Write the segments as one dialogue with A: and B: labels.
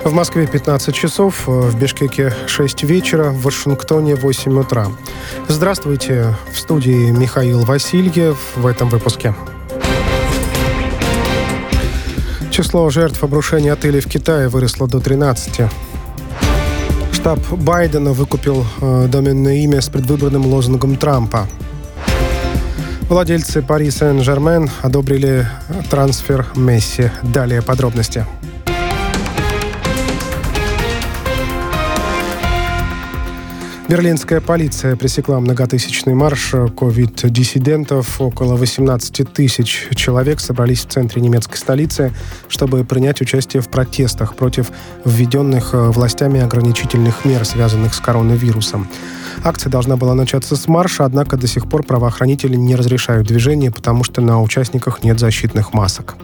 A: В Москве 15 часов, в Бишкеке 6 вечера, в Вашингтоне 8 утра. Здравствуйте, в студии Михаил Васильев в этом выпуске. Число жертв обрушения отелей в Китае выросло до 13. Штаб Байдена выкупил доменное имя с предвыборным лозунгом Трампа. Владельцы Пари Сен-Жермен одобрили трансфер Месси. Далее подробности. Берлинская полиция пресекла многотысячный марш ковид-диссидентов. Около 18 тысяч человек собрались в центре немецкой столицы, чтобы принять участие в протестах против введенных властями ограничительных мер, связанных с коронавирусом. Акция должна была начаться с марша, однако до сих пор правоохранители не разрешают движение, потому что на участниках нет защитных масок.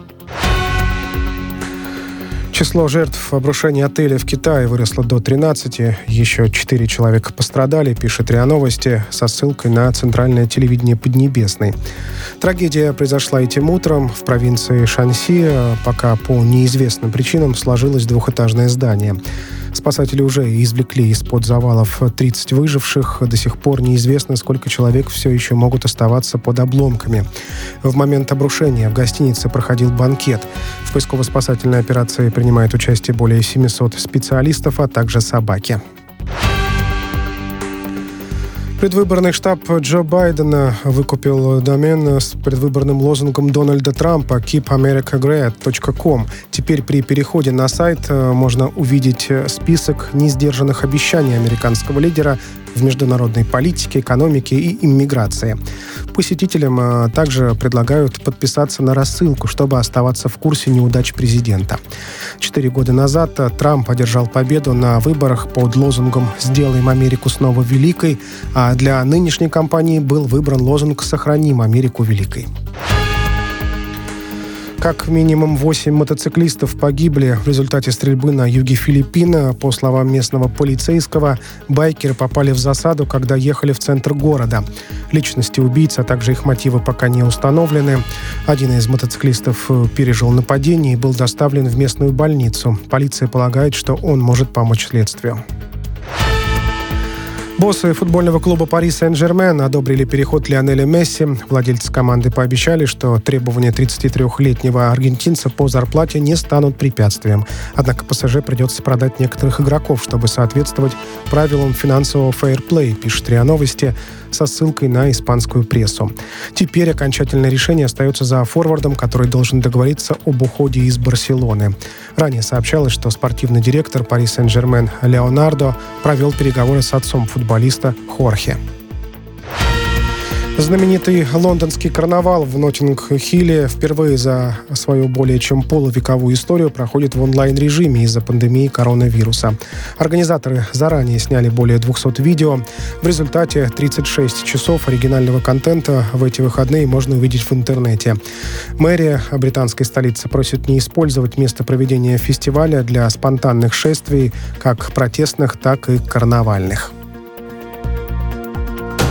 A: Число жертв обрушения отеля в Китае выросло до 13. Еще 4 человека пострадали, пишет РИА Новости со ссылкой на центральное телевидение Поднебесной. Трагедия произошла этим утром в провинции Шаньси. Пока по неизвестным причинам сложилось двухэтажное здание. Спасатели уже извлекли из-под завалов 30 выживших. До сих пор неизвестно, сколько человек все еще могут оставаться под обломками. В момент обрушения в гостинице проходил банкет. В поисково-спасательной операции принимает участие более 700 специалистов, а также собаки. Предвыборный штаб Джо Байдена выкупил домен с предвыборным лозунгом Дональда Трампа keepamericagreat.com. Теперь при переходе на сайт можно увидеть список несдержанных обещаний американского лидера в международной политике, экономике и иммиграции. Посетителям также предлагают подписаться на рассылку, чтобы оставаться в курсе неудач президента. 4 года назад Трамп одержал победу на выборах под лозунгом «Сделаем Америку снова великой», а для нынешней кампании был выбран лозунг «Сохраним Америку великой». Как минимум 8 мотоциклистов погибли в результате стрельбы на юге Филиппин. По словам местного полицейского, байкеры попали в засаду, когда ехали в центр города. Личности убийц, а также их мотивы пока не установлены. Один из мотоциклистов пережил нападение и был доставлен в местную больницу. Полиция полагает, что он может помочь следствию. Боссы футбольного клуба Пари Сен-Жермен одобрили переход Лионеля Месси. Владельцы команды пообещали, что требования 33-летнего аргентинца по зарплате не станут препятствием. Однако ПСЖ придется продать некоторых игроков, чтобы соответствовать правилам финансового фейерплей, пишет РИА Новости со ссылкой на испанскую прессу. Теперь окончательное решение остается за форвардом, который должен договориться об уходе из Барселоны. Ранее сообщалось, что спортивный директор Пари Сен-Жермен Леонардо провел переговоры с отцом футболиста Хорхе. Знаменитый лондонский карнавал в Ноттинг-Хилле впервые за свою более чем полувековую историю проходит в онлайн-режиме из-за пандемии коронавируса. Организаторы заранее сняли более 200 видео. В результате 36 часов оригинального контента в эти выходные можно увидеть в интернете. Мэрия британской столицы просит не использовать место проведения фестиваля для спонтанных шествий, как протестных, так и карнавальных.